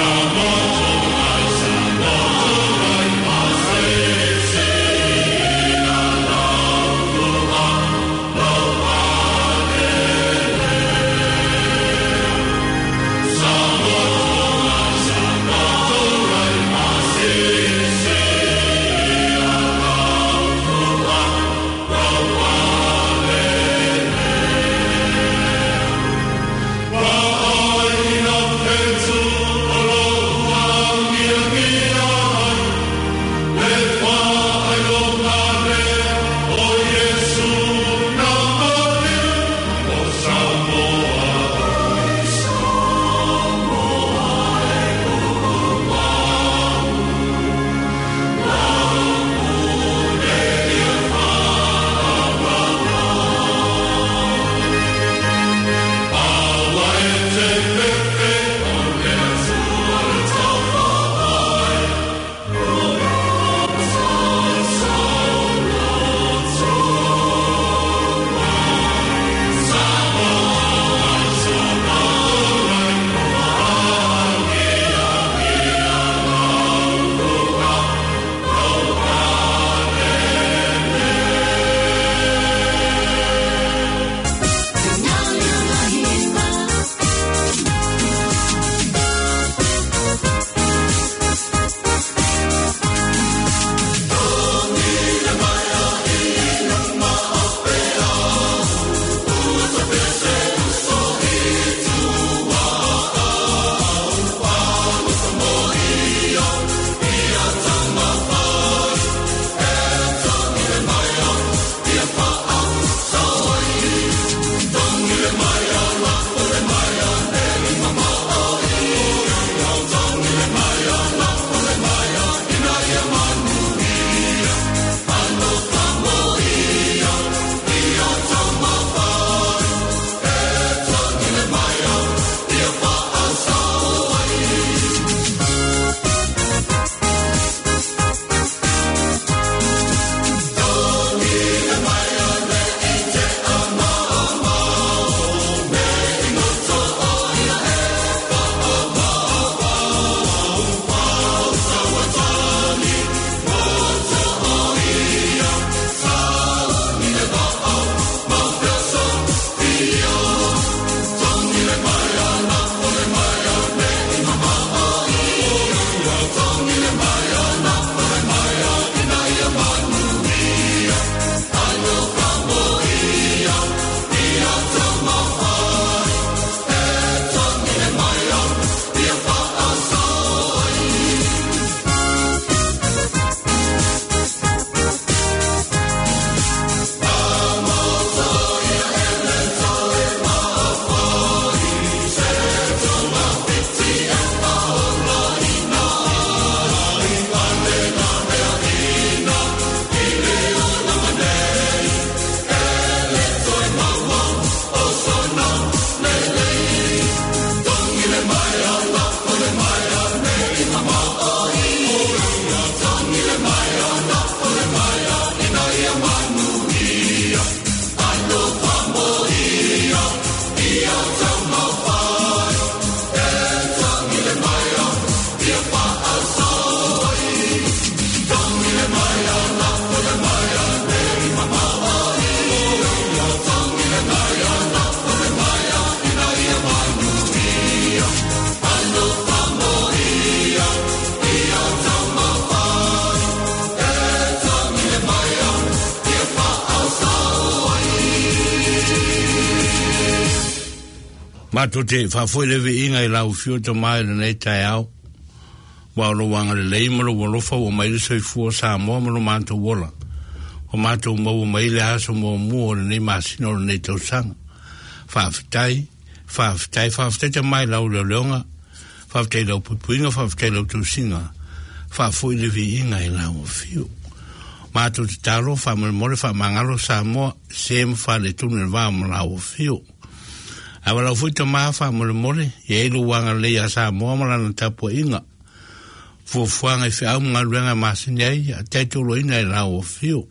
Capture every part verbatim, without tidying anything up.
Mato te whafoi lewe inga I lau fio to mai le nei tai au. Wao wanga le lei maro walofa o mai le soifua sa moa maro mato wola. O mato mau mai le aso mo mua le nei masino le nei tausanga. Whaafitai, whaafitai, whaafitai te mai lau leo leonga. Whaafitai lau pupuinga, whaafitai lau tausinga. Whafoi lewe inga I lau fio. Mato te taro, whamare more, whamangaro sa moa, sem whale tune le wā mo lau fio. Awa lau fui ta maafa mole mole, ye ilu wanga leia sa moa malana tapu inga. Fuafuanga I whiau mga luenga masini ai, a teitolo ina I lau o fio.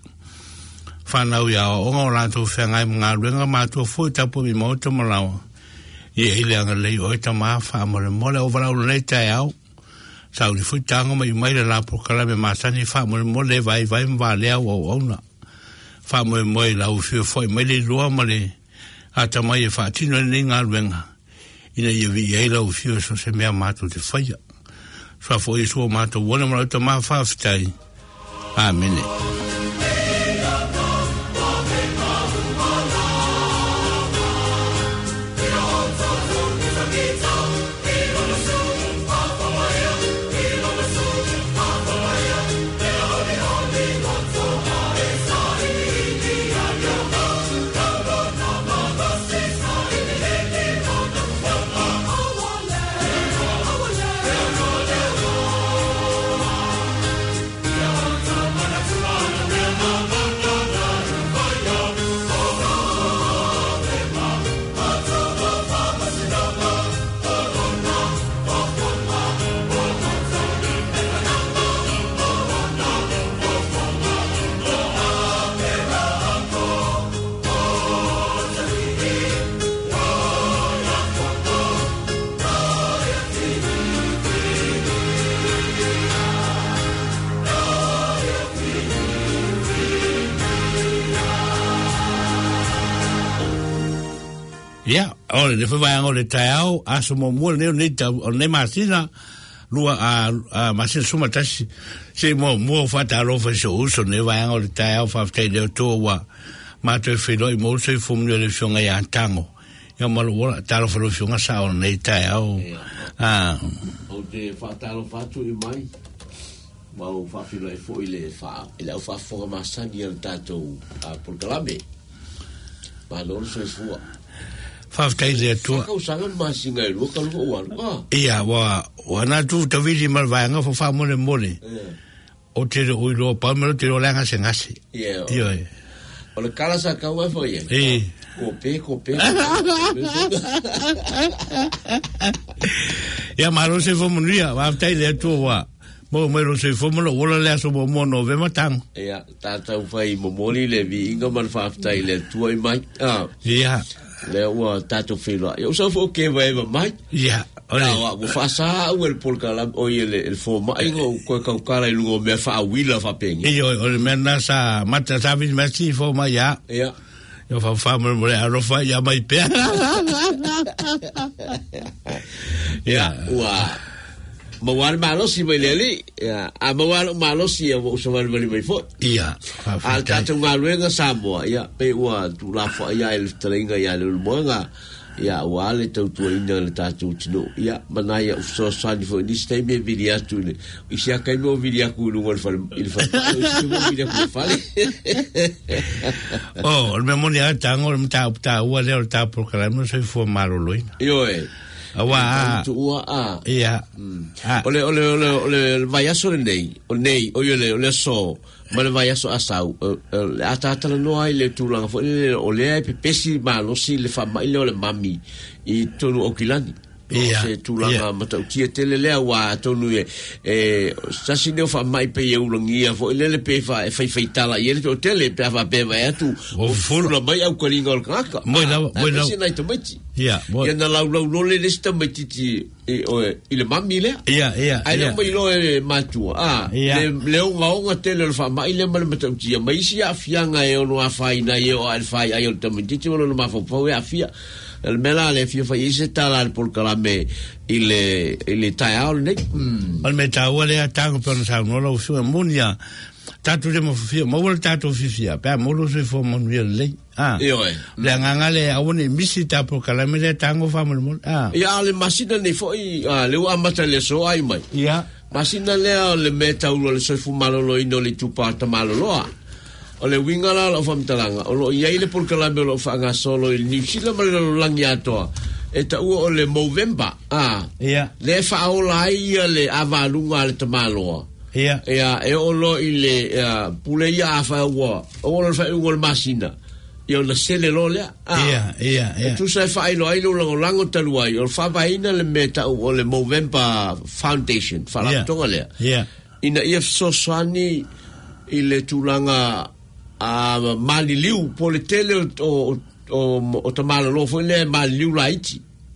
Whanau ia o onga o lantou whiangai mga luenga mātua fui tapu mi mauta malawa. Ye ile anga lei o ita maafa mole mole o walau nei tai au. sa uli fu tanga mai mai la po kala me masani fa mo mo le vai vai va le o ona fa mo mo la u fi foi mai le lo ma le ata mai fa tino ni nga wenga ina ye vi ye la u fi so se me amato te faia fa foi so mato wona ma to ma fa ftai amen. Ya, ole le foi ang ole tao aso mo mo ne ne ta ne masina lua a a masina suma tasi se mo mo fa ta lo fa so so ne va ang ole tao fa te de to wa ma te filo i mo se fum le fionga ya tango ya mo lo ta lo fa lo fionga sa o ne tao ah o te fa ta lo fa tu i mai ma o fa filo e fo ile fa ile o fa fo ma sa di al tato a por kalabe ma lo se fu Faftai le tua. Kau sangat masih ngai lu kalau kau wan. Iya, wa wana tu tawili mal vanga fo fa mole mole. O te o lo pa me te lo langa sen asi. Iya. Iya. O le kala sa kau wa fo ye. Eh. Kope kope. Ya malo se fo munia, faftai le tua wa. Mo me lo se fo mo lo wala le so mo no ve matang. Iya, tata fai mo moli le vi inga man faftai le tua i mai. Ah. Iya. Le wa tato filo yo so fo ke vai mai ya ole wa wa fa sa o el polkala o el el fo mai go ko ka kala i lungo me fa wila fa pengi yo ole mena sa mata sa vis mesi fo mai ya ya yo fa fa mo le aro fa ya mai pe ya wa mawal malo si meleli ya a mawal malo si o so mal bali mai fo ya al tato ngaluenga Samoa ya pe wa tu la fa ya el trenga ya le moanga ya wale tu tu inda le tato tino ya manaya so sani fo ni stai me vidia tu le isia kai mo vidia ku lu wal fa il fa si mo vidia ku fa oh el memoria tango el ta ta wa le ta por kala no soy fo malo loina yo eh Awa a ia ole ole ole ole vai aso nei o nei o le le so ma le vai aso asau ata ata no ai le tulanga fo le ole ai pesi malo si le fa mai le ole mami i tonu okilani ia se tulanga mata utia tele le wa tonu e e sa si ne fa mai pe eu longia fo le le pe fa e fa fa tala i le tele pe fa pe vai atu o fulu mai au kolinga ol kaka moi na moi na si nai to meti ia ia na lau lau lo le sta meti ti e o ile mami le ia ia ai le mai lo e matua ah le le nga nga tele fa mai le mal mata utia mai si afianga e no afai na e o al fai ai o tamiti ti lo ma fo fo e afia el melale fio fa ise tala por calame ile ile taal ne al metawa le tango per sa no lo su munia tatu de mo fio mo vol tatu fifia pa mo lo se fo mo le ah io le nganga le awone misita por calame le tango fa mo ah ya le masina ne fo i le wa mata le so ai mai ya masina le le meta ulo le so fu malo lo ino le tu parta malo lo o le wingala lo famtalanga o lo ia ile por calame lo fa nga solo il ni sila ma lo langiato e ta o le Movember ah ia le fa o la ia le avalunga le tamalo ia ia e o lo ile pule ia fa o o lo fa o masina io la sele lo le ah ia ia ia tu sai fa ilo ilo lo lango talu ai o fa vaina le meta o le Movember Foundation fa la tonga le ia ina ia so swani ile tulanga a mali liu po le tele o o o tamalo lo foi le mali liu laiti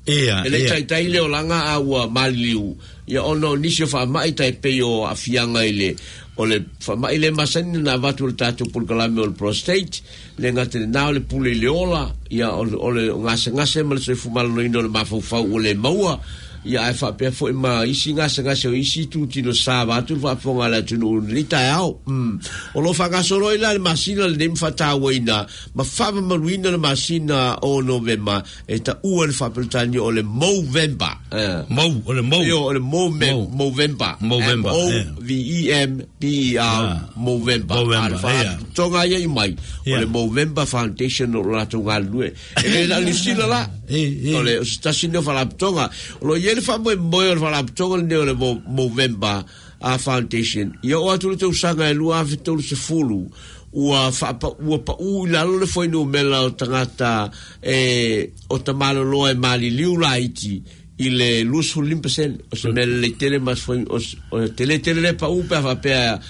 Ia, ele ia. tai tai le olanga awa maliu ia ono nisio fa mai tai pe o afianga ile ole fa mai le masani na vatu le tatu por kalame ol prostate le ngate na ole pule le ola ia ole ole ngase ngase mal se fumalo no ino le mafu fa ole maua ia e fa pe fo ma isi ngase ngase o isi tu tino sa vatu fa fonga la tu no rita ao mm o lo fa gasoro ila le masina le dem fa ta wina ma fa ma ruina le masina o november e ta u le fa peltani o le Movember mo ole mo o le Movember Movember Movember O V E M B R Movember fa tonga ia mai o le Movember Foundation o la tonga lue e la lisila la o le stasino fa la tonga lo ele fa mo mo fa la tonga le le Movember a foundation ia o atu te usanga e lua fitu se fulu ua fa ua pa u la le foi no mela o tangata e o tamalo lo e mali liu laiti ile lusu limpesen o se mele le tele mas foi o tele tele pa u pa fa pe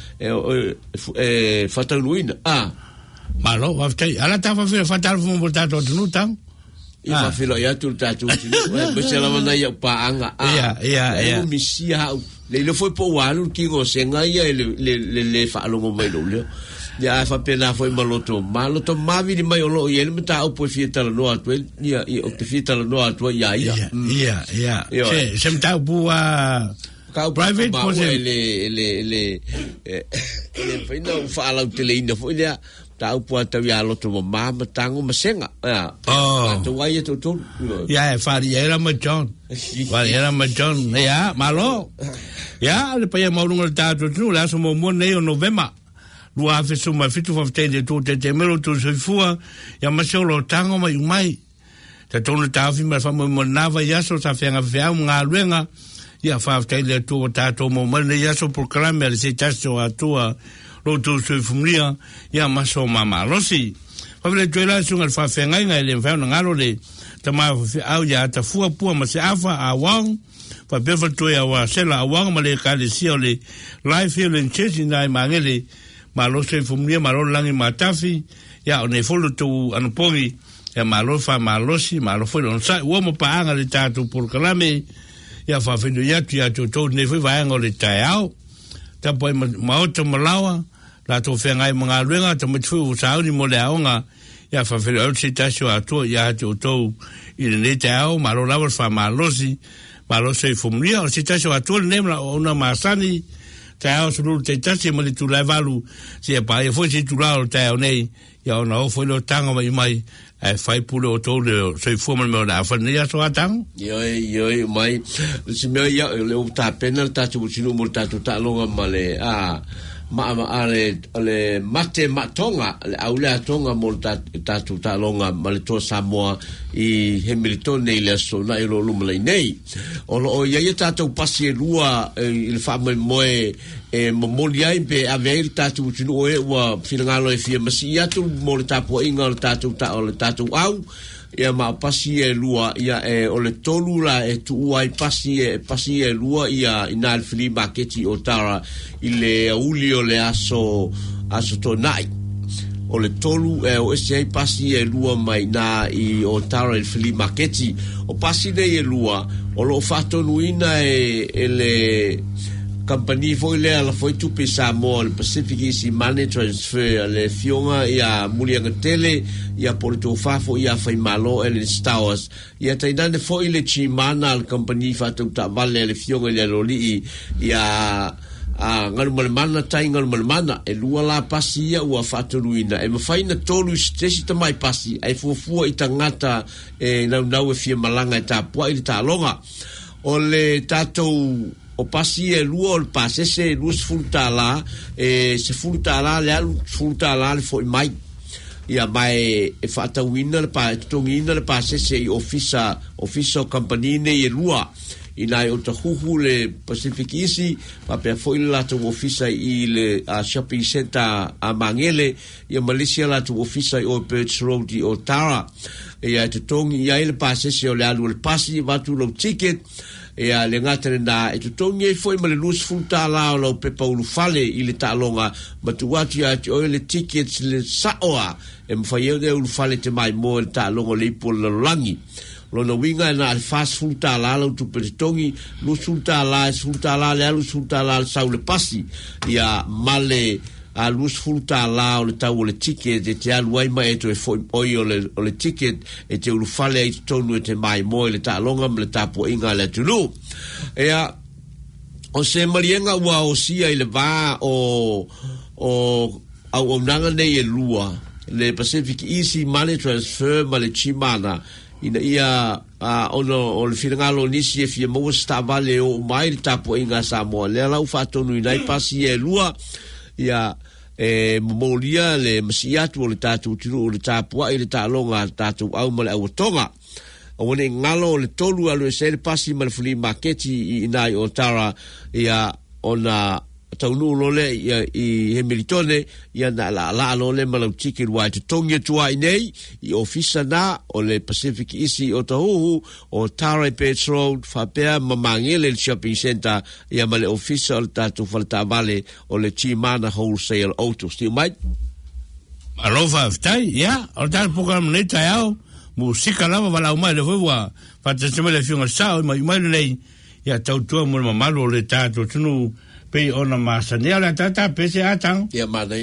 e fata luina ah malo aftai ala ta fa fa tal fu mo tato no tang i fa filo ia tu tatu me se la mana ia pa anga ia ia ia mi sia le le foi po walu ki go senga ia le le le fa lo mo mai lo ya fa pena foi maloto maloto mavi di mai lo ia le meta o po fieta no atu ia o te fieta no atu ia ia ia ia se se meta bu a private po le le le le fa no fa la tele ina foi ia ta po ta ia lo to ma tango masenga ah to wai to to ya fa era ma John wa era ma John ya malo ya le pa ya mo no ta to tu la so mo mo ne o november lua fe so ma fitu fa te to te te melo to se fua ya ma so lo tango mai mai ta tonu ta fi ma fa mo nava ya so ta fe nga fe nga luenga ya fa te le to ta to mo ma ne ya so proclame le se ta so a to lo to se fumlia ya ma so mama rosi fa le to la so nga fa fe nga nga le fa nga lo le ta ma fa au ya ta fua pu ma se afa a wang fa be fa to ya wa se la wang ma le ka le si o le life healing church na ma ngele malo se fumia malo langi matafi ya one folo tu anopongi ya malo fa malo si malo foi non sai uomo pa anga le tatu por kalame ya fa fendo ya tu ya tu to ne foi va anga le taiao ta poi ma oto malawa la to fe ngai mga luenga to mo tu sa ni mo le aonga ya fa fendo o se tasho a to ya tu to i le taiao malo lava fa malo si malo se fumia o se tasho a to ne ona masani tao sulu te tasi mo le tu lai valu si e pa e foi si tu lao tao nei ya ona o foi lo tanga mai mai e fai pule o tau le soi fuma me ona fa nei aso atang yo yo mai si me ya le ta pena ta tu sinu mo ta tu ta longa male a ma ma ale ale mate matonga le aula tonga mo ta ta tu ta longa male to Samoa i Hamilton nei le so na i lo lumle nei o lo ia ia ta tu pasi lua il fa mo moe e mo molia pe aver ta tu tu e wa finalo e fia masi ia tu mo ta po inga ta tu ta o ta tu au ia ma pasi e lua ia e o le tolu la e tu uai pasi e pasi e lua ia ina al fili maketi o tara ile uli o le aso aso to nai o le tolu e o ese ai pasi e lua mai na i o tara il fili maketi o pasi nei e lua o lo fatto nuina e, e le compagnie foi le ala foi tu pesa mo al Pacific Easy Money Transfer le fionga ia mulianga tele ia porto fafo ia fai malo el stars ia taidane foi le chimana al compagnie fatu ta vale le fionga le loli ia a ngal malmana tai ngal malmana e lua la pasi ia ua fatu luina e mafaina tolu stesi ta mai pasi ai fuafua i tangata e nau nau e fia malanga e ta pua i ta longa o le tatou o pasi e lua o le pasese e lua se fulutala e se fulutala le alu fulutala le foi mai ia mai e fatauina le pa tongina le pasese i ofisa ofisa company ne e lua ina o te huhu le Pacific Easy pa pe foi la to ofisa i le a shopping center a Mangele ia Malaysia la to ofisa i o Birch Road i o Tara ia te tongi ia le pasese o le alu le pasi vatu lo ticket e a le ngata na e tutongi e foi ma le lus futa la o lo pepa ulu fale i le talonga ma tu watu ya o le tickets le saoa e mwhai e ulu fale te mai mo le talonga le ipo le langi lo na winga na al fast food ta la lo tu petongi lu sulta la sulta la le lu sulta la sa le pasi ia male a lus sulta la o le tau o le ticket e te aluai mai e to e foi oi o le, o le ticket e te ulu fale e tonu e te mai mo e le ta longa me le tapo inga le tulu ea o se marienga ua o sia i le va o o au o nanga nei e lua le Pacific Easy Money Transfer ma le chimana ina ia a ono o le finangalo nisi e fia mo sta vale o mai le tapo inga sa mo le la u fatonu ina i pasi e lua ia e molia le masiatu o le tatu tinu o le tapua i le talonga tatu au ma le au tonga o wane ngalo le tolu alu e se le pasi ma le fuli maketi i inai o tara ia ona taunu lole ia i Hamiltone ia na la la lole ma le tiki wa te tongia tua i nei i ofisa na o le Pacific Easy o tahuhu o Tara Petrol whapea mamangele le shopping center ia ma le ofisa o le tatu falta vale o le Chimana Wholesale Auto Steel mai alofa ftai ia o tal program nei tai au musika lava vala mai le voa pata se le fiona sa mai mai nei ia tau tua mo mamalo le tatu tunu pe ona masa ne ala tata pese atang ia mana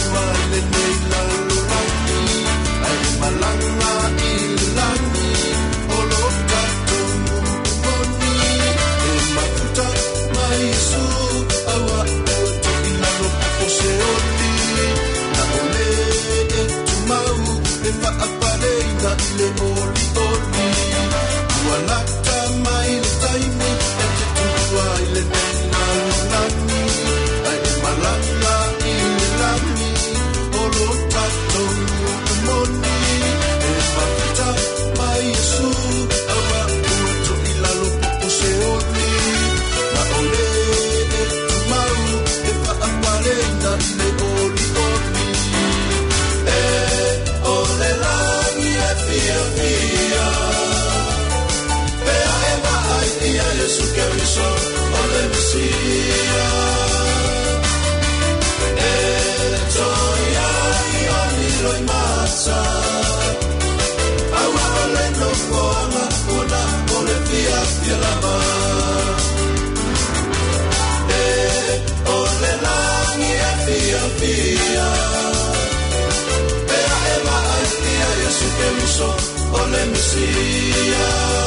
Malanga ilangi wangi e fia fia Pea e maa ia Yesu ke miso o le Mesia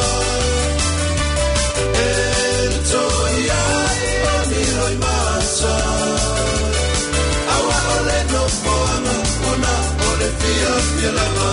E toia o ni roi masa Awa o le no moanga Una o le fia fia lava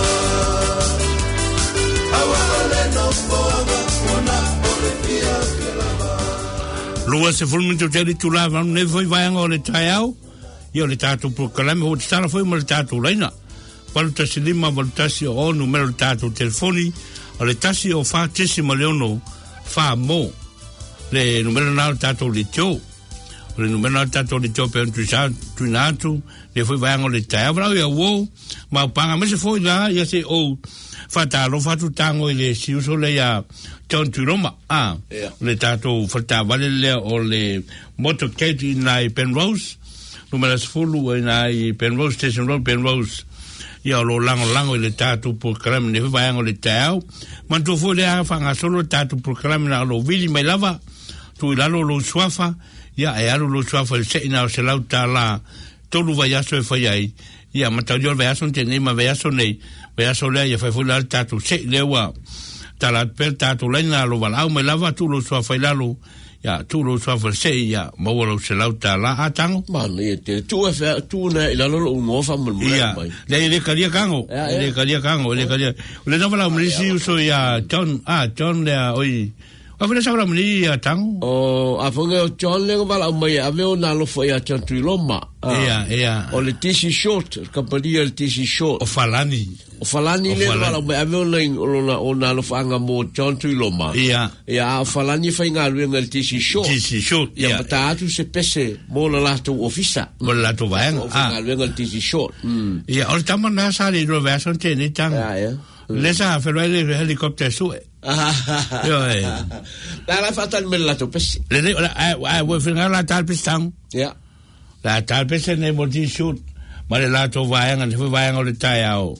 Awa o le no moanga Una o le fia fia lava Lua se fulminto teri tu lava ne foi vai o le tai au io le tatu proclame o stara foi mo le tatu leina valuta si lima valuta si o numero le tatu telefoni o le tasi o fa tesimo leono fa mo le numero na le tatu le tio le numero na le tatu le tio per tu sa tu natu le foi vai o le tai au ia wo ma panga me se foi la ia se o fata lo fatu tango ile si uso le ya John Turoma ah yeah. Le tato fata vale le o le motorcade na Penrose numero fulu na Penrose Station Road Penrose ia lo lango lango le tato program ne vai ngo le tau man tu fo le fa nga solo tato program na lo vili mai lava tu la lo lo swafa ia e alo lo swafa le se na se lauta la tolu vai aso e fai ai ia mata yo vai aso te nei ma vai aso nei vai aso le ia fai fu la tato se le wa tala per tato lena lo valau me lava tu lo so fa lalo ya tu lo so fa se ya mo lo se lauta la atang ma le te tu e tu ne la lo mo fa mo ya le le kalia kango le kalia kango le kalia le no valau me si uso ya John ah John le oi a fele sa valau me ya tang o a fonge o John le valau me ave ona lo fo ya John Triloma ya ya o le tisi short compagnia le tisi short o falani o falani le wala me ave ona ona ona lo fanga mo John Triloma ia ia o falani fa inga lu ngal tisi short tisi short ia pata tu se pese mo la la tu ofisa mo la tu vai ah lu ngal tisi short ia o tama na sa le ro version te ni tang ia ia le sa fe le helicopter su yo eh la la fatal me la tu pese le le ai wo finga la tal pistang ia la tal pese ne mo tisi short ma le la tu vai ngal fe vai ngal tai ao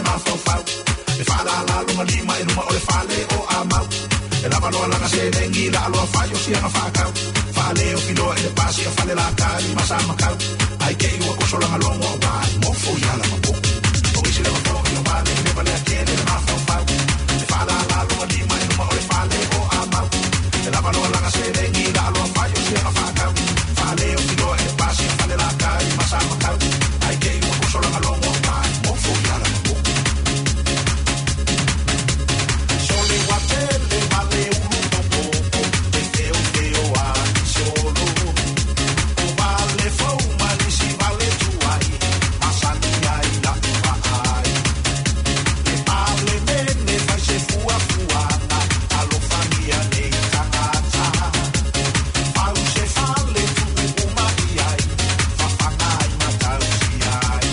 mafau e fala la lunga lima e numa o le fale o amau e la valoa langa se lengi la aloa fai o sia nga whakau fale o filo e le pasi a fale la kari masa makau ai ke iwa koso langa longo o wai mofo i ala mapo o isi le mapo i o wale e me vale a kene le mafau fau e fala la lunga lima e numa o le fale o amau e la valoa langa se lengi la aloa fai o sia nga whakau fale o filo e le pasi a fale la kari masa makau ai ke iwa koso langa longo o wai mofo i ala mapo sole watele vale ulu topo e teo teo a solo o vale fou malisi vale tuai masani ai la ai e ale mene fai se fua fuana alo famia nei takata fau se fale tu uma ai fa fanai matau si ai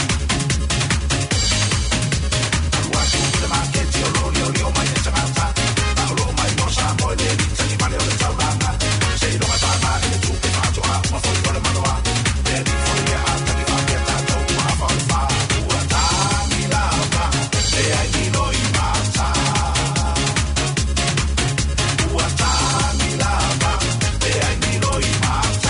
alua tu le marketti o lo io io mai takata alo mai no sa mo le lita ni vale o le tauranga se no ma tama e tu che faccio a ma foi con le mano a e di foi a ta mi fa che ta tu a fa fa ua ta mi lava e ai di noi mata ua ta mi lava e ai di noi mata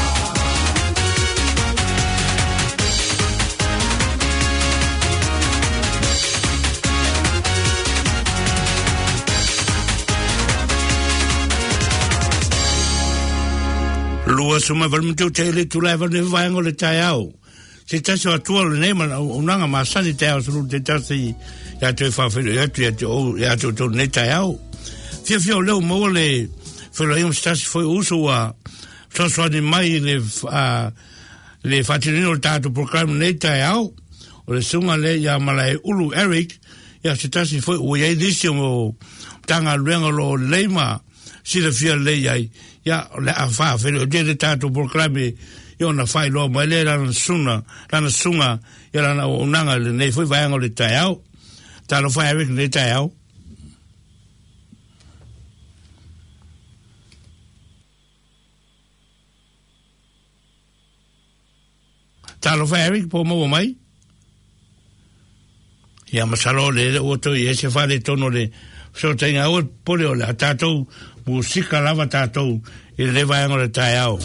Lua suma val muteu te le tu leva ne vai ngole tai au. Se tasi wa tua le nema na unanga masani te au suru te tasi ya te whawhero ya tu ya te o ya tu tu ne tai au. Fia fia o leo mo le whelo iam stasi foi uso wa saswani mai le a le whatirino le tātu program ne tai au. O le sunga le ya malai ulu Eric ya se tasi foi o ya idisi o tanga luenga lo leima si le fia le yai ya le afa fere de de tato proclame yo na fai lo mai le ran suna ran sunga ya ran unanga le nei foi vai ngole taiao ta lo fai avec le taiao ta lo fai avec po mo mai ya masalo le o to ye se fa le tono le so tenga o pole o la tato música lava tatou e le vai ngore taiao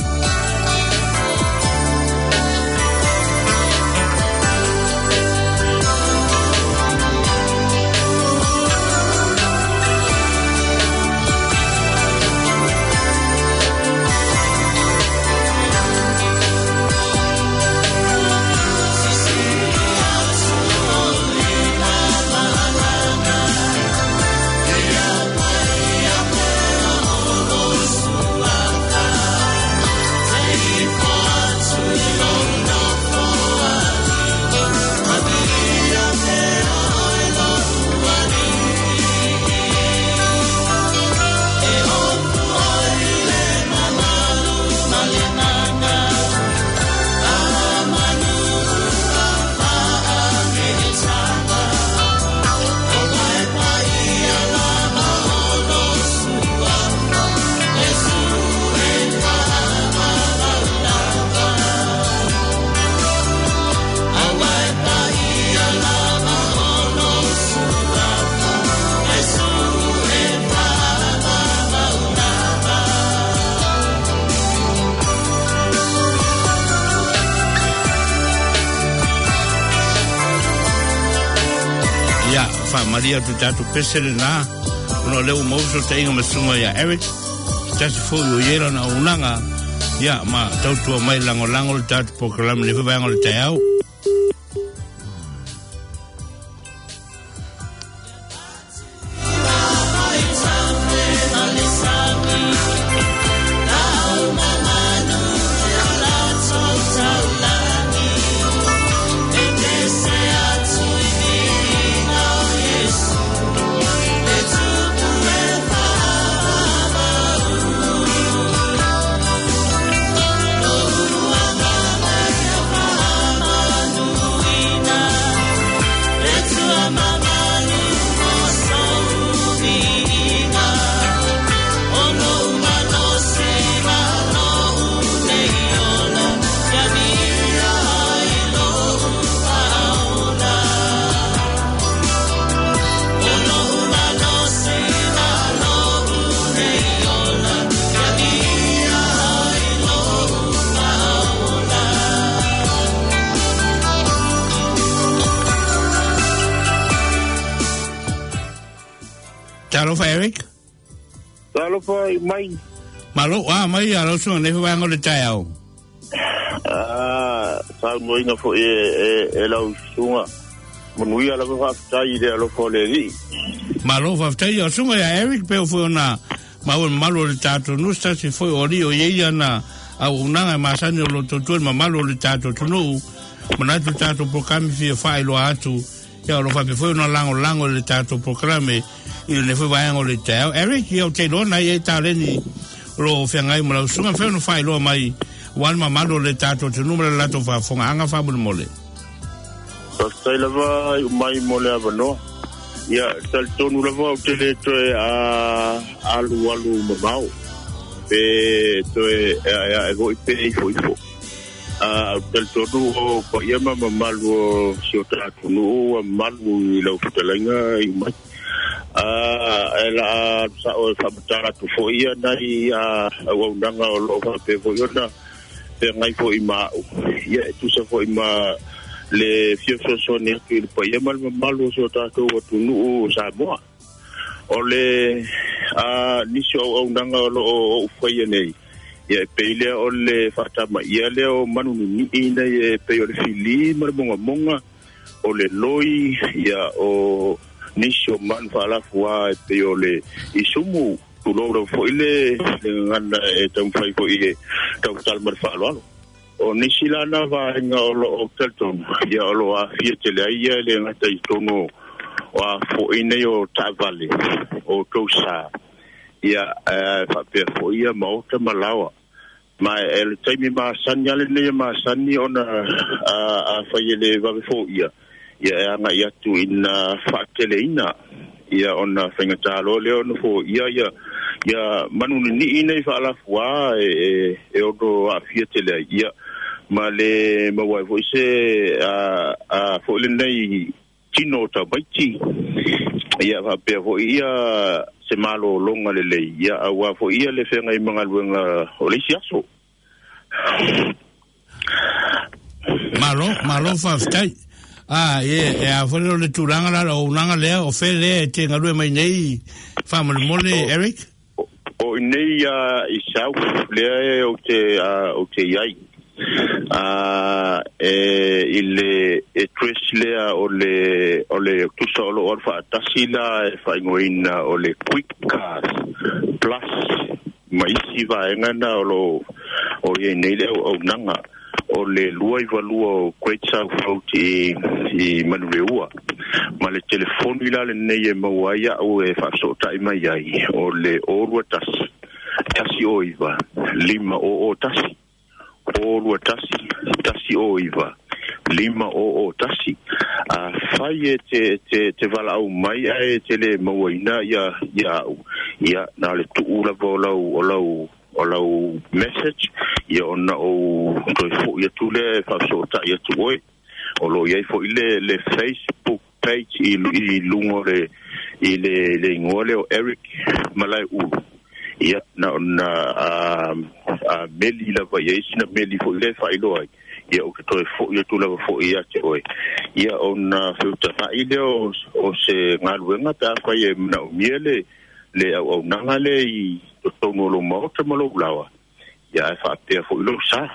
Maria tu tatu pesere na no leo mozo te inga masunga ya Eric tasi fo yo yera na unanga ya ma tautua mai lango lango le tatu program le vai ngol te au Mama talo fa Eric talo fa mai malo ah mai alo so ne fa ngol tai au ah sa mo ina fo e e la usunga monui ala fa tai de alo fo le ri malo fa tai o sunga ya Eric pe fo na malo malo le tato no sta se foi ori o ye na a unanga masani lo to ma malo le tato no mana tu tato programa fi fa lo atu ya lo fa pe foi no lango lango le tato programa il ne foi vai ngol le tao Eric io te lo na ye ta le ni lo fe ngai mo lo sunga fe no fa lo mai wan ma malo le tato tu numero la to fa fonga anga fa bul mole so stai la va mai mole avano ya tal tonu la va te le to a alu alu mau pe to e go pe fo fo a tal tonu ko yama malu si o tra tonu malu lo futelanga i mai a ela sa o fa tara tu fo ia dai a o ndanga o lo fa pe fo yona pe ngai fo i ma ia tu se fo i ma le fio so so ne ki po yama malu so ta to tonu sa mo o le a nisho o ndanga o o fo ia nei ia peile o le fatama ia le o manu ni ina e pe o le fili mar bonga bonga o le loi ia o nisho man fala fua e pe o le isumu tu lo fo ile ngana e tam fai fo ile tam tal mar falo o nisila na va nga o lo telton ia o lo a fiete le ia le ngata i tono o a fo ine o tavale o tosa ia fa pe fo ia mo te malawa ma el taimi ma sanyale ne ma sanni ona a a fayele va fo ia ia nga ia tu ina fa teleina ia ona fengata lo le ona fo ia ia ia manu ni ina fa la fwa e e o do a fiete le ia ma le ma wa fo se a a fo le nei tino ta baiti ia va pe fo ia se malo longa le le ia wa fo ia le fenga i manga luenga o le siaso malo malo fa stai ah ye e a fo le turanga la o nanga le o fe le te ngalu mai nei fa mo mole Eric o nei a i sau le o te o te yai a e ile e tresle o le o le tu solo o fa tasila e fa ngoina o le quick cars plus mai si va ngana o lo o ye nei le o nanga o le lua i valua o Great South Road i i Manureua ma le telefonu ila le nei e mauaia o e fa so tai mai ai o le orua tasi tasi o iva lima o o tasi o lua tasi tasi o iva lima o o tasi a fai te te te vala au mai ai te le mauaina ia ia ia na le tu ula vola o lau o lau message ia ona o to fo ia tu le fa so ta ia tu oi o lo ia fo ile le Facebook page i i lungo le i le le ngole o Eric malai u ia na na a a meli la va ia sina meli fo le fa ilo ai ia o to fo ia tu la fo ia te oi ia ona filta fa ile o o se ngaluenga ta fa ia na miele le au nanga le i to tono lo mo te malo blawa ia fa te fo ilo sa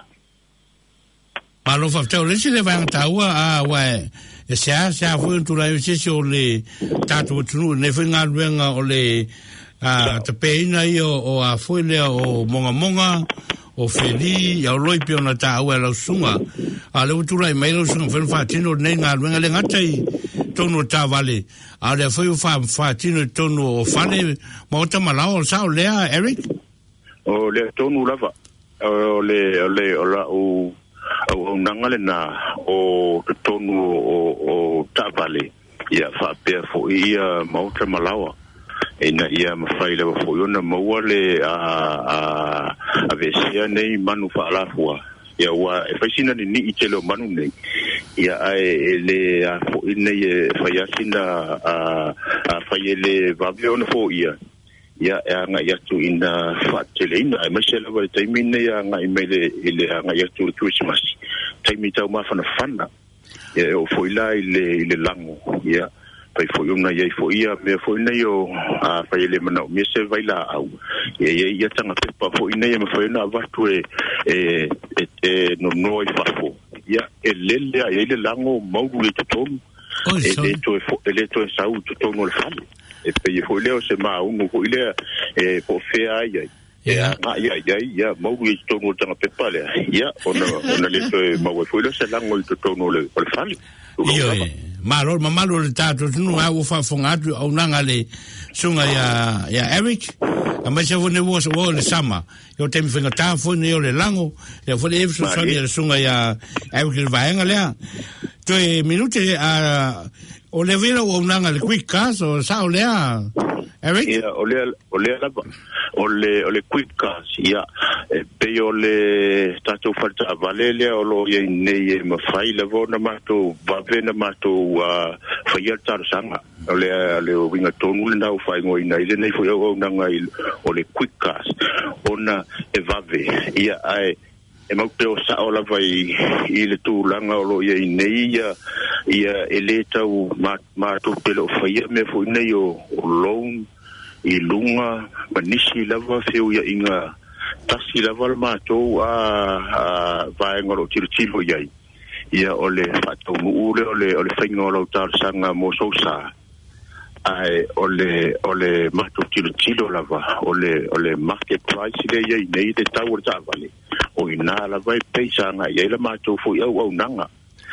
malo fa te le se le va ta wa a wa e se a se a fo tu la se se o le tatu tu ne fo ngaluenga o le a te peina i o a fo le o monga monga o feli ya loi pe ona ta wa la sunga a le tu la mai lo sunga fa fa tino ne ngaluenga le ngatai tono ta vale a le foi fa fa tino tono o fale mo ta malao sa o le Eric o le tono lava o le o le o la o o nangale na o tono o o ta vale ia fa pe fo ia mo ta malao ina ia mafai le fo ona mo le a a a vesia nei manu fa la fua ia wa e faisina ni i tele manu nei ia ai le a fo ina e faia sina a a faile va bien fo ia ia nga ia tu ina fa tele ina ma se la va taimina ia nga imele ile nga ia tu Christmas taimita ma fa na fana ia o fo ila ile ile lango ia pai foi una ye foi ia me foi nei o a pai le mana me se vai lá au e e ia tanga pepa foi nei me foi na vatu e e e no noi fafo ia e lele ai le lango mau le tom e le to e le to sau to to no le fale e pai foi le se ma uno foi le e po fe ai ia ia ia ia mau le to no tanga pepa le ia ona ona le to mau foi le se lango to to no le fale Iyo e, malo, mamalo le tato, tunu a ufa fongatu, au nanga le sunga ya, ya Eric, a mai se vone wosa wo le sama, yo temi whenga tā fone yo le lango, le fone e visu sani le sunga ya Eric le vaenga lea, to e minute a, o le vila o nanga le quick cars, o sa o lea, Eric? Ia, o lea, o lea lava, o le, o le quick cars, ia, e pe o le tato falta avalele, o lo ye nei e mawhai lavo na mato, vave na mato, a whaia taro sanga, o le, le o winga tonu le nau whai ngoi nei, le nei fo o nanga o le quick cars, ona e vave, ia ai, e mau te o sa o lava i, i le tūlanga o lo ye nei, ia, ia e le tau mato pele o whaia me fo nei o, o loan, i lunga manisi lava feu ia inga tasi lava le mātou a, a vaenga ro tiro tilo iai ia o le whatau muure o le, o le whainga o lau tārsanga mo sousa ai o le, o le mātou tiro tilo lava o le, o le market price le iai nei te tau o tāwale o ina lava e peisanga iai la mātou fo iau au nanga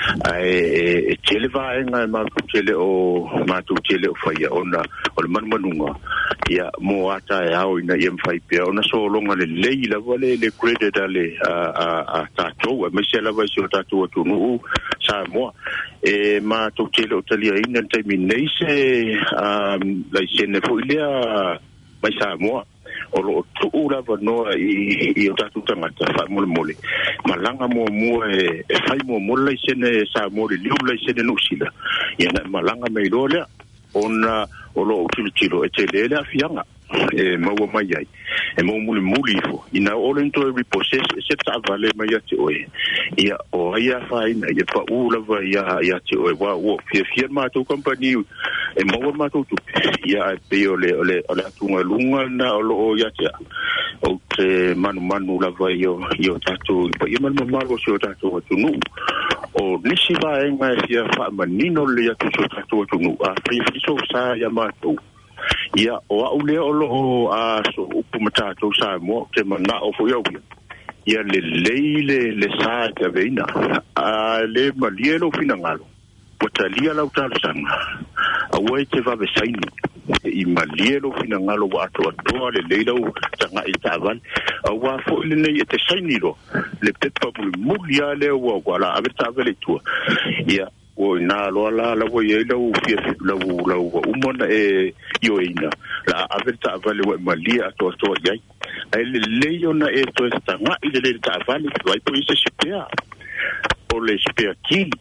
ai e tele vaenga e mātou tele o mātou tele o whaia ona o le manu manunga ia mo ata e au ina ia mwhai pia ona so longa le lei lava le le credit ale a a a tātou e mese lava isi o tātou atu nuu sa moa e mātou tele o talia ina taimi nei se lai sene fo ilea mai sa moa o lo tuu lava noa i, i o tātou tangata wha mole mole malanga mua mua e, e whai mua mole lai sene sa mole liu lai sene nusila ia na malanga mei loa lea ona o lo tilo tilo e te lele a fianga e maua mai ai e mau muli muli fo ina ole into e repossess e se ta vale mai ate oe ia o ia faina ia pa ula va ia ia te oe wa o fie fie ma to company e maua ma to ia pe ole ole ole tunga lunga na o lo ia te o te manu manu la va io io tatu pa ia manu manu so tatu tu nu o nisi va e mai fia fa manino le ia tu so tatu tu nu a fie so sa ia ma to ia o au lea o loo a so upu matatou sa mo te mana o fo iau ia le leile le sa te aveina a le malielo fina ngalo potalia lau talusanga a wai te vave saini i malielo fina ngalo wa ato atoa le leilau tanga i tavan a wa fo le nei e te saini lo le pepa muli muli a leo wa wala ave tavele tua ia o na lo la la wo ye lo fi lo lo umona e yo ina la averta vale wa malia to to yai ai le le na e to sta nga i le ta vale vai po ise spea o le spea ki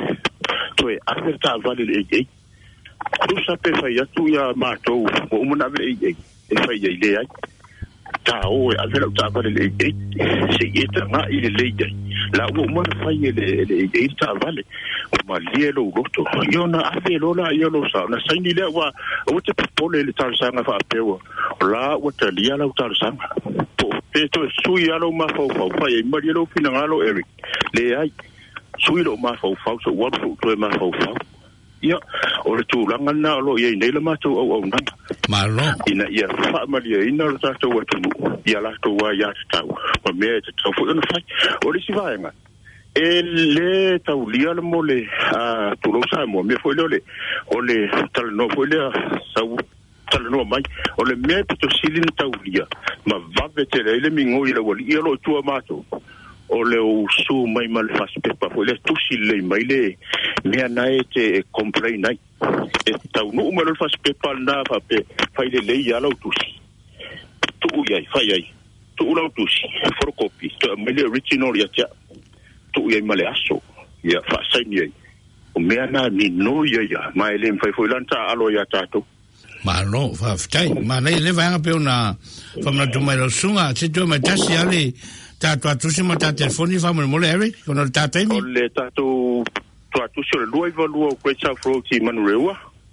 to e averta vale le e tu sa pe fa ya tu ya ma to o umona ve e e fa ye le ai ta o e averta ta vale le e se ye ta nga i le le la o mo fa ye le le e ta vale o ma lielo goto yo na ave lo la yo lo sa na sai ni le wa o te pole le tar sanga fa pewa la o te lia la tar sanga po pe to sui alo ma fa fa fa ye ma lielo fina ngalo Eric le ai sui lo ma fa fa so wa fu to ma fa fa ia o le tu langa na lo ye nei le ma to o o na ma lo ina ia fa ma lia ina lo ta to wa tu ia la to wa ya ta o me te to fu na fa o le si va nga e le taulia le mole a tu lo sa mo me foi le o le tal no foi le sa tal no mai o le me to silin taulia ma va vete le mingo i le wali i lo tu amato o le o su mai mal fas pepa foi le tu sile mai le me na e complain nai e tau no mal fas pepa na fa pe fa le le ya lo tu si tu ia fa ia tu lo tu si for copy to me le original ya cha tu ia male aso ia fa sai ni o me ana ni no ia ia mai le fai foi lanta alo ia tato ma no fa tai ma nei le va pe una fa na tu mai lo sunga se tu mai tasi ale tato atu se mata telefoni fa mo le Eric con il tato mi o le tato tu atu se lo i valuo questa froti manurewa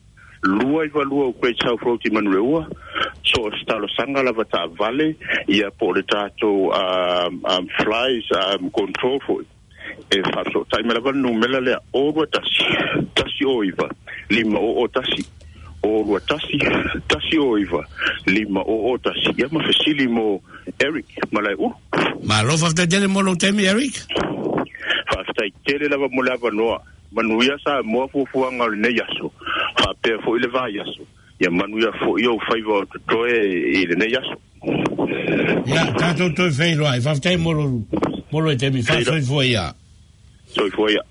lua i valua o koe tau froti manureua so stalo sanga lava ta vale ia po le tato um, um, flies um, control for e faso taime lava numela lea o rua tasi tasi oiva lima o o tasi o rua tasi tasi oiva lima o o tasi ia ma fesili mo Eric malai uru ma lo fa tele mo lo temi Eric fa stai tele lava mo lava noa manuia sa mo fu fu anga le yaso fa pe fo ile va yaso ya manuia fo io faivo to e ile ne yaso ya tato to fai lo ai fa tele mo lo mo lo temi fa so fo ya so fo ya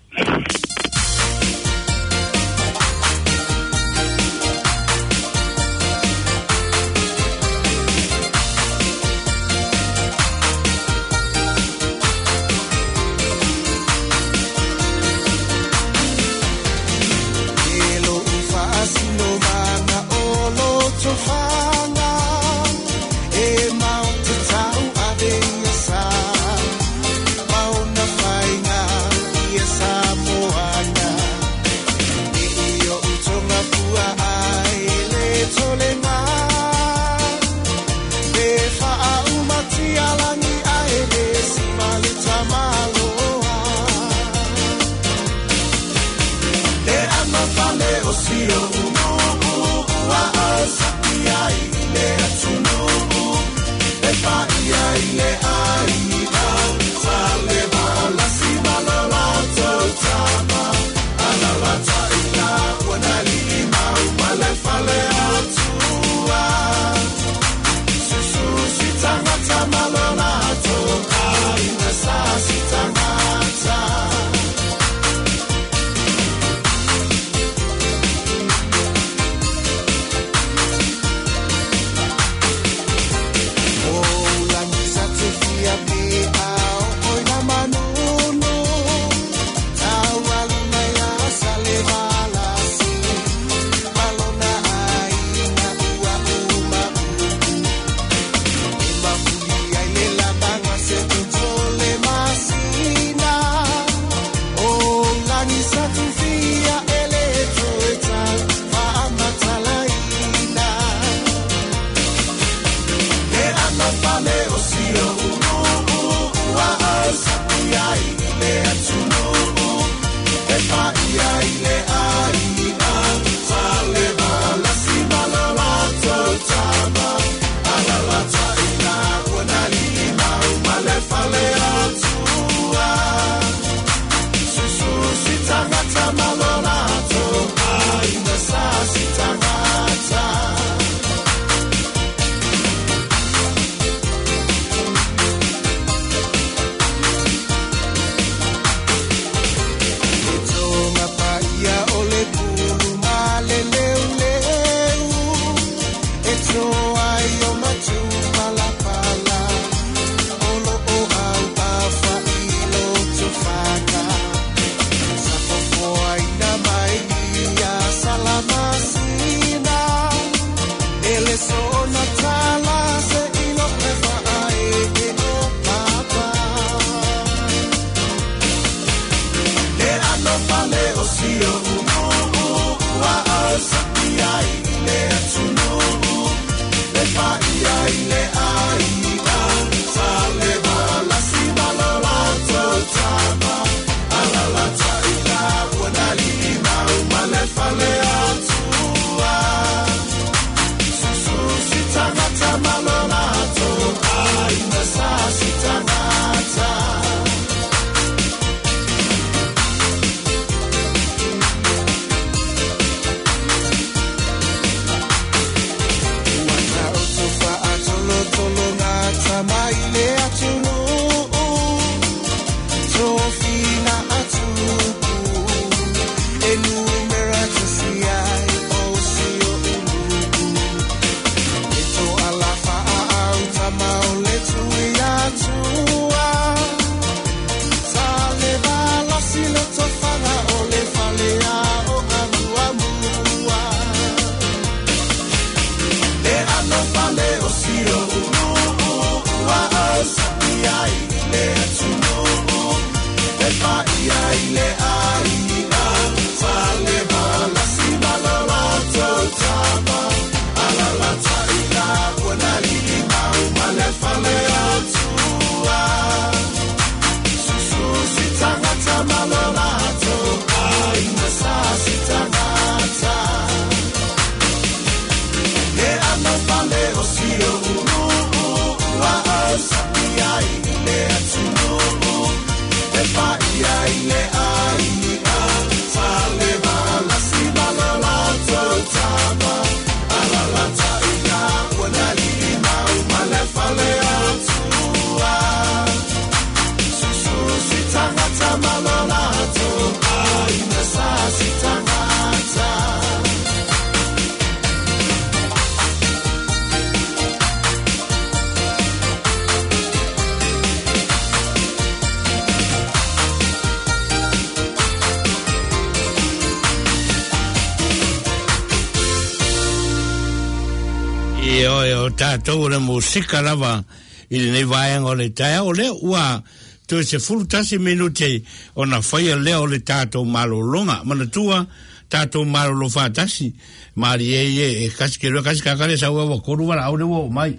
I o o tātou le musika lava i le nei vaianga o le tae o le ua to se fultasi minute o na whaia lea o le tātou malolonga mana tua tātou malolo whātasi maari e e e kasi ke rua kasi kakare sa ua wakoru wala au le wo mai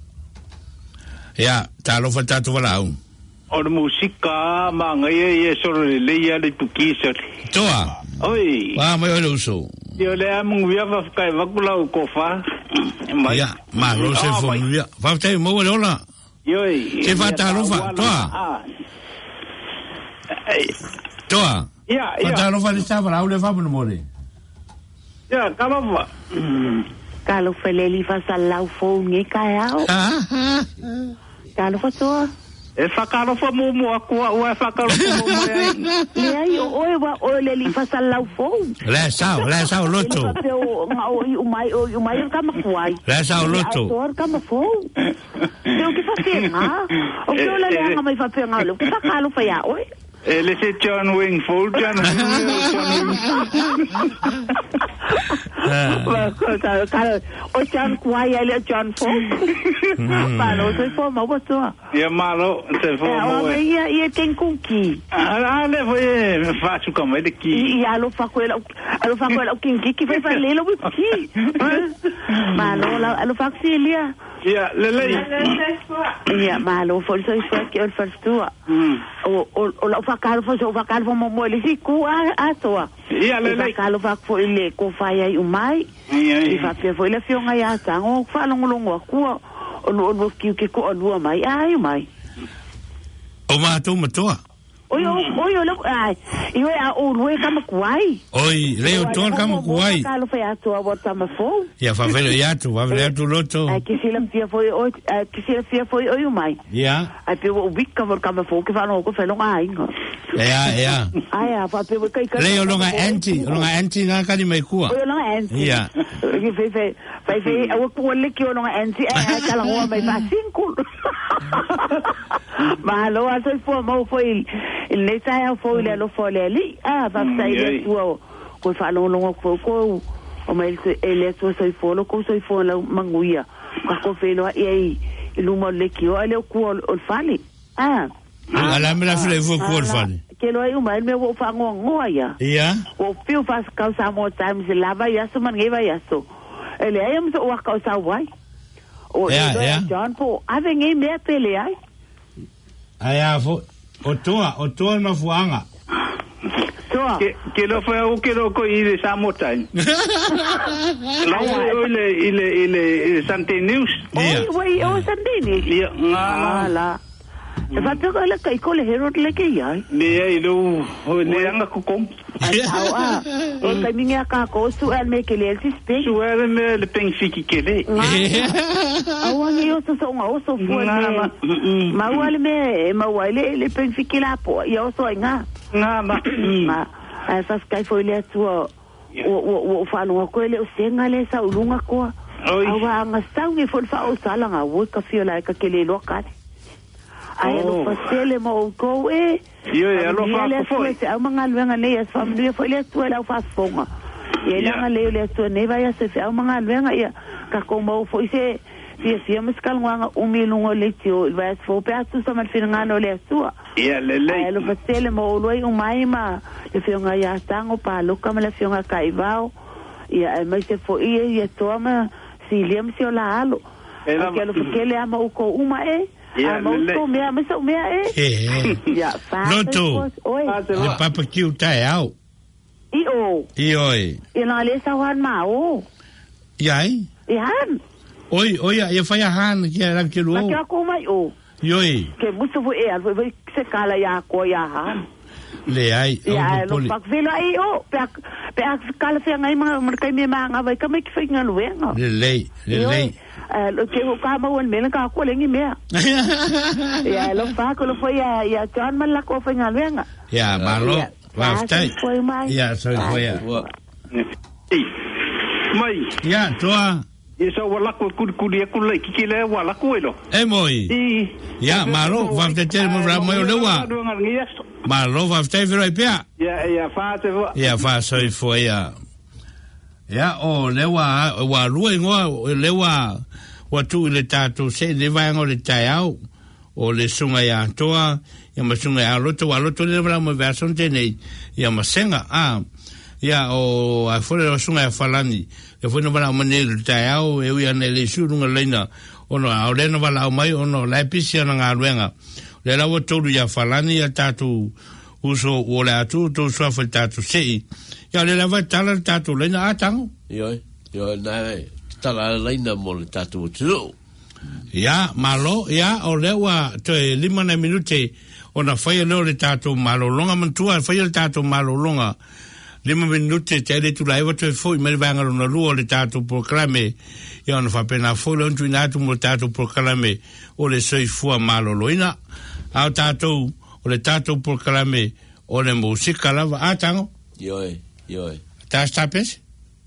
ia tālo wha tātou wala au o le musika ma ngai e soro le leia le tukisa toa oi wa mai o le uso yo le amu via va kai vakula ko fa ia ma lo se fo ia fa te mo le ola yo se fa tālo fa toa toa ia ia fa tālo fa le stava au le fa mo mole ia kalava Kalo feleli fa salau fo nge kai au Kalo fa toa e whakaro wha mō mō akua o e whakaro wha mō mō ai le ai o oe wa o le li fa salau fo le sao le sao loto le o nga o i umai o i umai ka makuai le sao loto o ka ma fo le o ki fa penga o ke o le nga mai fa penga le ka kalo fa ya oe e le se John Wingfold John o John kuai ele John fo malo se fo ma bo toa ia malo se fo mo e ia ia ten kuki ala le foi fa su como ele ki ia lo fa quella lo fa quella kinki ki fa le lo ki malo lo fa xilia ia le le ia malo fo so so ki o fa stua o o lo fa calo fo so fa calo mo mo le si ku a a toa ia le le calo fa fo ile ko fa ia u mai i fa pe fo ile fionga ia tango fa longo ku o no no ki ki ko o mai ai mai o ma tu matoa oi oi lo ai io a o lo ka makuai oi leo ton ka makuai ka lo fa ya to a bota ma fo ya fa velo ya tu va velo tu loto ai ki sila fia foi oi ki sila fia foi oi mai ya ai pe o bika vor ka ma fo ke fa no ko fa lo ai ngo ya ya ai a fa pe kai ka leo longa anti longa anti na ka di mai kua oi longa anti ya ki fe fe fe fe o ko le ki longa anti ai ka la ngo mai fa cinco ma lo a so fo mo foi il ne sai a fo le lo fo le li ah va sai le tuo ko fa lo lo ko ko o mai ele so sai fo lo ko sai fo la manguia ka ko fe lo e il mo le ki o le ko o fali ah ala me la fle fo ko fali ke lo ai mai me wo fa ngo ngo ya ya o piu fa ka sa mo times la va ya so man ge va ya so ele ai mo wa ka sa wai o ya John po ave nge me pele ai ai a fo o toa o toa na fuanga toa ke ke lo fa o ke lo ko i de samotai la o ile ile ile Sunday News oi oi o Sunday News ia ngala e fa te ko le kai ko le hero le ke ia le ai lo o le anga ko kom au a o kai minga ka ko su el me ke le si spe su el me le pensiki ke le au ani o so so o so fu le ma wale me ma wale le pensiki la po ia o so nga nga ma ma ai fa skai foi le tu o o o fa no ko le o senga le sa ulunga ko au va nga sa ngi fo fa o sala nga wo ka fio la ka ke le lo ka ai no pasele mo ko e io e lo fa fo e a manga luenga nei as family fo le tu la fa fonga e la nga le le tu nei vai se fa manga luenga ia ka ko mo fo se si si mas kal nga o milungo le tio vai fo pe atu sa mal finga no le tu ia le le ai lo pasele mo lo i o mai ma le finga ia tango pa lo ka le finga kai vao ia mai se fo ia ia to ma si liam si o la alo ke lo ke le ama o ko uma e ia le mo me me so me e ya fa loto le papa kiu tai au i o i oi e na le sa wan ma o yai e han oi oi ia fa ya han ki era ki lo ma ko mai o yoi ke muso vo e al vo se kala ya ko ya han le ai ya no pak velo ai o pe pe kala fe ngai ma mar kai me ma nga vai ka me ki fe nga luenga le le le le lo que o ka ma won me ka ko le ngi me ya lo fa ko lo foi ya ya John man la ko fe nga luenga ya malo va stai ya so foi ya mai ya toa e so wala ko ku ku le ku le ki le wala ko elo e moi ya malo va te ter mo ra mo le wa malo va stai vero ai pia ya ya fa te ya fa so foi ya Ya o le wa wa lu ngo le wa wa tu le tato se le va ngo le taiao o le sunga ya toa ya masunga ya loto wa loto le bra mo version tene ya masenga a ya o a fole o sunga ya falani e foi no bra mo ne le taiao e ia ne le surunga leina ono a le no bala mai ono la pisia nga luenga le la wo toru ya falani ya tato uso o le atu to so fa tato se ya le la va tala tato leina atang yo yo na tala leina mo le tato tu ya malo ya o le wa te lima na minute ona fai le le tato malo longa mantua fai le tato malo longa lima minute te le tu laiva te foi me vanga na lua le tato proclame ya ona fa pena foi le tu na tu mo tato proclame o le sei fu malo loina au tato o le tato proclame o le musika lava atango yo yo ta stapes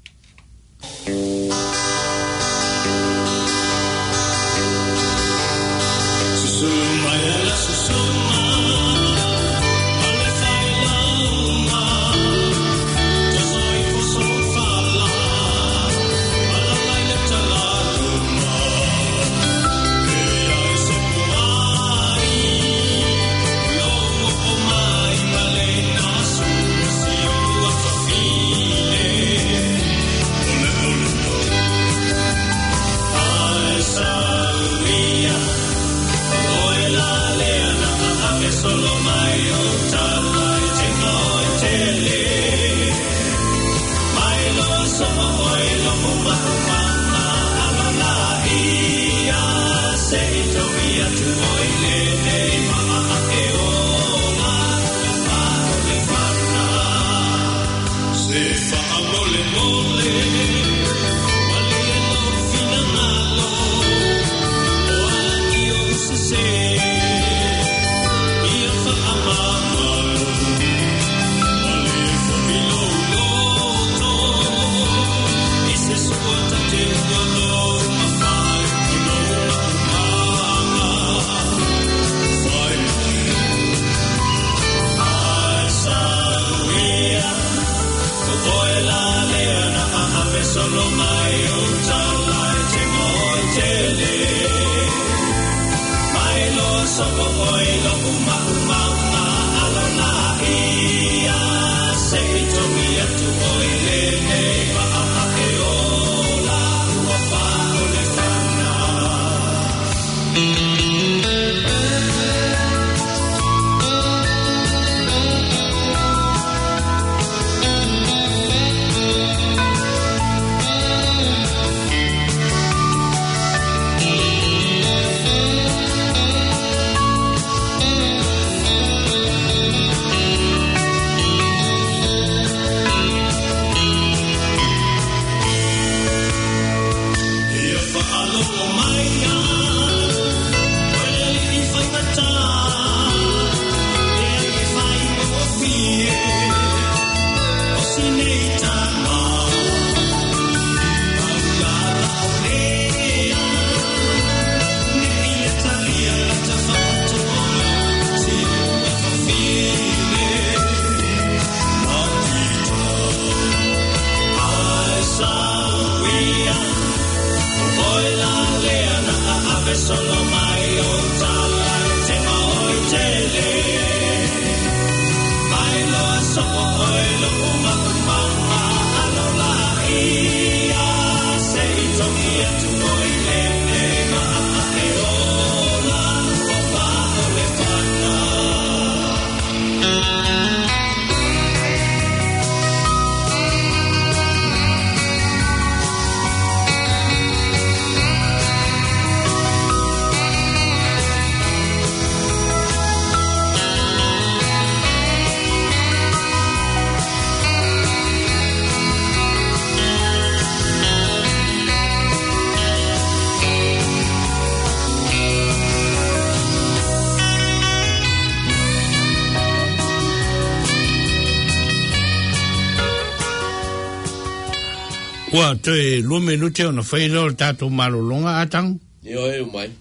Wa te lo minute ona fai lo tato malo longa atang. Yo e mai.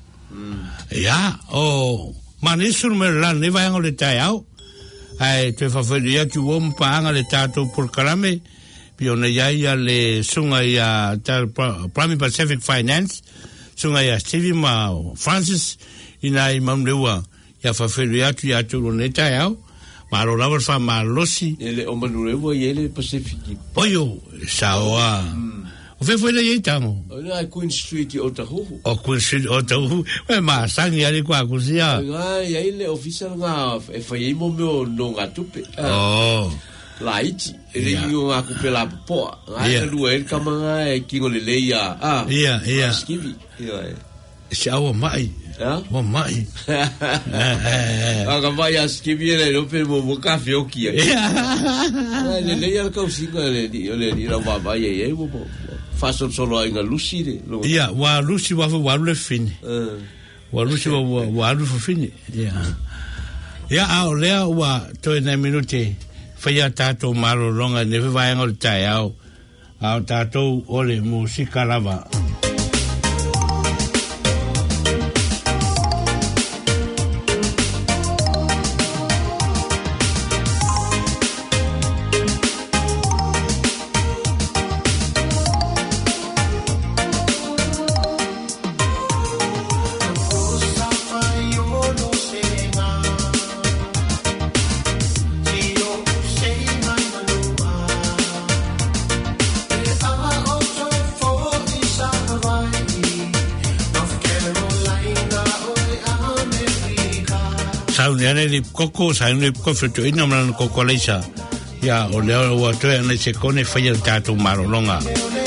Ya o manisur me la ne va ngole tai au. Ai te fa fa dia tu om pa nga le tato por kalame pio na ia ia le sunga ia Prime Pacific Finance sunga ia Stevie ma Francis ina i mamleua ia whawhelu atu ia tūro ne tai au ma alo lawar wha ma losi ele o manurewa i ele Pacific oyo saoa o whewhele iei tango o na Queen Street i Otahuhu o Queen Street o Otahuhu we ma sangi ali kua kusia nga ia ele official nga e whai mo meo no ngā tupe oh la iti ele ingo ngā kupe la poa nga e lua ele kamanga e kingo le leia ah ia ia skivi ia saoa mai ya o mai aga vai as que viene no per mo café o que é ele le ia ka usinga le le ira va vai e mo faço solo ainda lucide ia wa luci wa wa le fini wa luci wa wa lu fini ia ia au le wa to na minute fai tato malo longa ne vai ngol tai au au tato ole musica lava Sauniane li koko sauniane li koko to ina mana koko leisa ya o leo wa to ina se kone fai el tato marolonga